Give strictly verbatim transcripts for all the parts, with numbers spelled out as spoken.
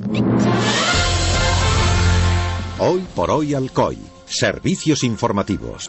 Hoy por hoy Alcoy. Servicios informativos.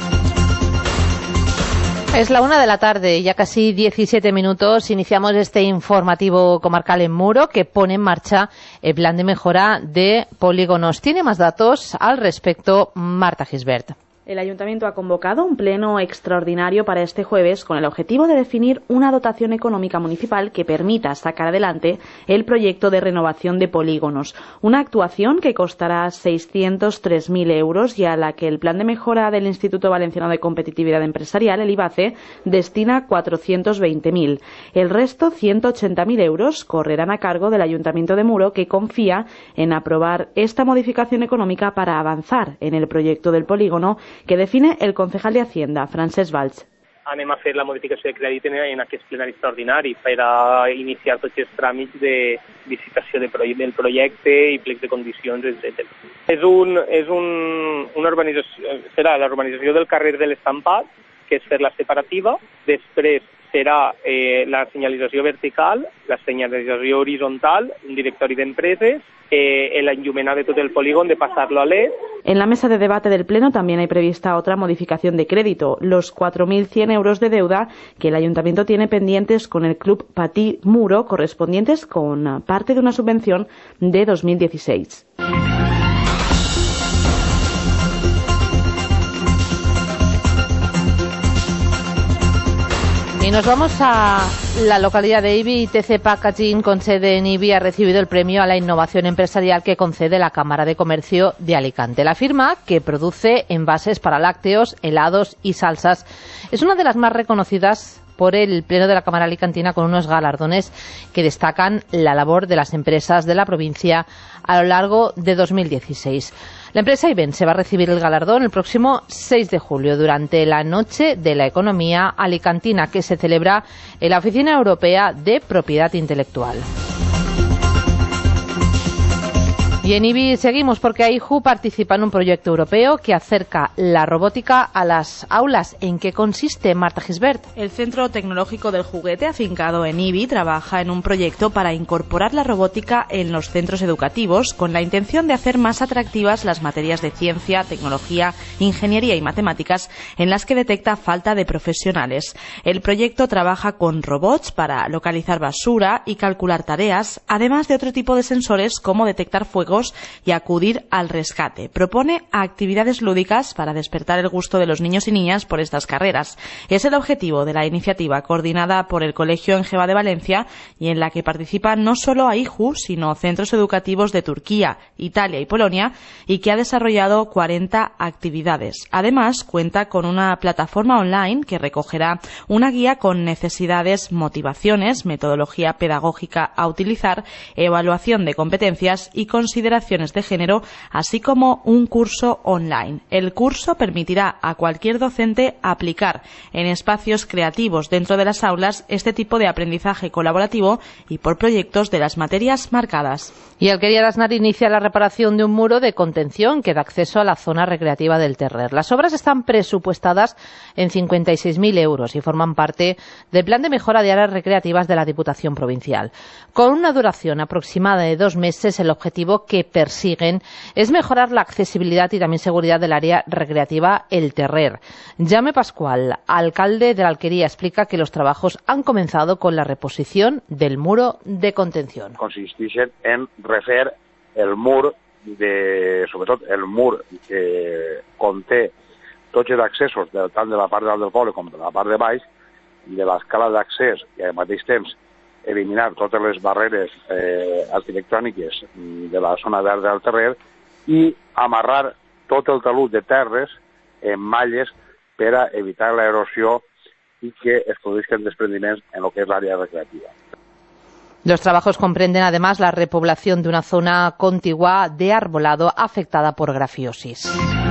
Es la una de la tarde, ya casi diecisiete minutos. Iniciamos este informativo comarcal en Muro que pone en marcha el plan de mejora de polígonos. Tiene más datos al respecto Marta Gisbert. El Ayuntamiento ha convocado un pleno extraordinario para este jueves con el objetivo de definir una dotación económica municipal que permita sacar adelante el proyecto de renovación de polígonos. Una actuación que costará seiscientos tres mil euros y a la que el plan de mejora del Instituto Valenciano de Competitividad Empresarial, el IVACE, destina cuatrocientos veinte mil. El resto, ciento ochenta mil euros, correrán a cargo del Ayuntamiento de Muro, que confía en aprobar esta modificación económica para avanzar en el proyecto del polígono que define el concejal de Hacienda, Francesc Valls. Anem a fer la modificació de crèdit en aquest plenari extraordinari per a iniciar tots els tràmits de licitació de proye del projecte i plec de condicions, etcètera. És, un, és un, una urbanització, serà la urbanització del carrer de l'Estampat, que és fer la separativa, després serà eh, la senyalització vertical, la senyalització horitzontal, un directori d'empreses, eh, el enllumenar de todo el polígono, de pasarlo a L E D. En la mesa de debate del Pleno también hay prevista otra modificación de crédito, los cuatro mil cien euros de deuda que el Ayuntamiento tiene pendientes con el Club Patí Muro, correspondientes con parte de una subvención de dos mil dieciséis. Y nos vamos a la localidad de Ibi. T C Packaging, con sede en Ibi, ha recibido el premio a la innovación empresarial que concede la Cámara de Comercio de Alicante. La firma, que produce envases para lácteos, helados y salsas, es una de las más reconocidas por el Pleno de la Cámara Alicantina, con unos galardones que destacan la labor de las empresas de la provincia a lo largo de dos mil dieciséis. La empresa Ibense va a recibir el galardón el próximo seis de julio, durante la Noche de la Economía Alicantina, que se celebra en la Oficina Europea de Propiedad Intelectual. Y en Ibi seguimos, porque AIJU participa en un proyecto europeo que acerca la robótica a las aulas. ¿En qué consiste, Marta Gisbert? El Centro Tecnológico del Juguete, afincado en Ibi, trabaja en un proyecto para incorporar la robótica en los centros educativos, con la intención de hacer más atractivas las materias de ciencia, tecnología, ingeniería y matemáticas en las que detecta falta de profesionales. El proyecto trabaja con robots para localizar basura y calcular tareas, además de otro tipo de sensores como detectar fuegos y acudir al rescate. Propone actividades lúdicas para despertar el gusto de los niños y niñas por estas carreras. Es el objetivo de la iniciativa, coordinada por el Colegio Engeva de Valencia, y en la que participan no solo AIJU, sino centros educativos de Turquía, Italia y Polonia, y que ha desarrollado cuarenta actividades. Además, cuenta con una plataforma online que recogerá una guía con necesidades, motivaciones, metodología pedagógica a utilizar, evaluación de competencias y consideraciones de género, así como un curso online. El curso permitirá a cualquier docente aplicar en espacios creativos dentro de las aulas este tipo de aprendizaje colaborativo y por proyectos de las materias marcadas. Y Alquería de Aznar inicia la reparación de un muro de contención que da acceso a la zona recreativa del Terrer. Las obras están presupuestadas en cincuenta y seis mil euros y forman parte del plan de mejora de áreas recreativas de la Diputación Provincial. Con una duración aproximada de dos meses, el objetivo que persiguen es mejorar la accesibilidad y también seguridad del área recreativa El Terrer. Jaume Pascual, alcalde de la Alquería, explica que los trabajos han comenzado con la reposición del muro de contención. Consisteixen en refer el mur, de, sobretot el mur que conté tots els accessos, tant de la part dalt del poble com de la part de baix, de l'escala d'accés, i al mateix temps eliminar totes les barreres eh, arquitectòniques de la zona verda del Terrer i amarrar tot el talud de terres en malles per a evitar l'erosió i que es produeixen desprendiments en el que és l'àrea recreativa. Los trabajos comprenden además la repoblación de una zona contigua de arbolado afectada por grafiosis.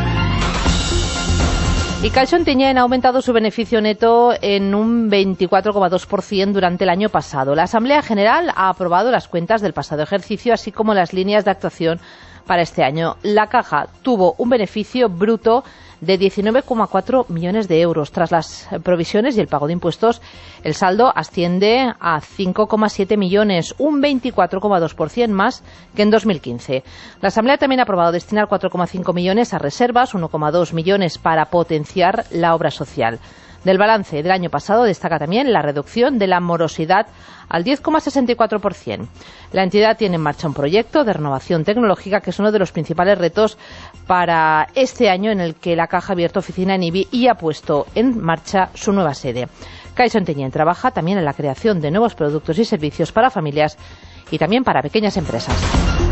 Y Caixa Ontinyent ha aumentado su beneficio neto en un veinticuatro coma dos por ciento durante el año pasado. La Asamblea General ha aprobado las cuentas del pasado ejercicio, así como las líneas de actuación para este año. La Caja tuvo un beneficio bruto de diecinueve coma cuatro millones de euros. Tras las provisiones y el pago de impuestos, el saldo asciende a cinco coma siete millones, un veinticuatro coma dos por ciento más que en dos mil quince. La Asamblea también ha aprobado destinar cuatro coma cinco millones a reservas, uno coma dos millones para potenciar la obra social. Del balance del año pasado destaca también la reducción de la morosidad al diez coma sesenta y cuatro por ciento. La entidad tiene en marcha un proyecto de renovación tecnológica que es uno de los principales retos para este año, en el que la Caja ha abierto oficina en Ibi y ha puesto en marcha su nueva sede. Caixa Ontinyent trabaja también en la creación de nuevos productos y servicios para familias y también para pequeñas empresas.